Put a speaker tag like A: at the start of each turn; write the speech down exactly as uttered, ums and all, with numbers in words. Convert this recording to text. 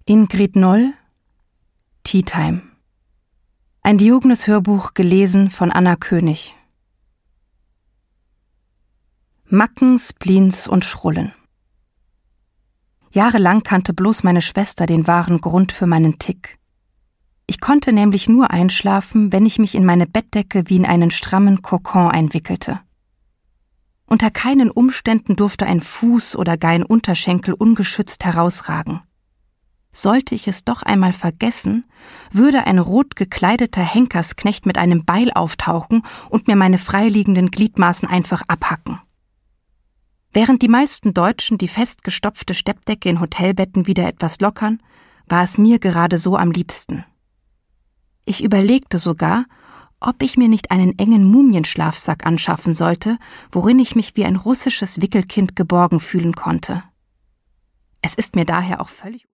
A: Ingrid Noll, Tea Time. Ein Diogenes-Hörbuch gelesen von Anna König. Macken, Spleens und Schrullen. Jahrelang kannte bloß meine Schwester den wahren Grund für meinen Tick. Ich konnte nämlich nur einschlafen, wenn ich mich in meine Bettdecke wie in einen strammen Kokon einwickelte. Unter keinen Umständen durfte ein Fuß oder gar ein Unterschenkel ungeschützt herausragen. Sollte ich es doch einmal vergessen, würde ein rot gekleideter Henkersknecht mit einem Beil auftauchen und mir meine freiliegenden Gliedmaßen einfach abhacken. Während die meisten Deutschen die festgestopfte Steppdecke in Hotelbetten wieder etwas lockern, war es mir gerade so am liebsten. Ich überlegte sogar, ob ich mir nicht einen engen Mumienschlafsack anschaffen sollte, worin ich mich wie ein russisches Wickelkind geborgen fühlen konnte. Es ist mir daher auch völlig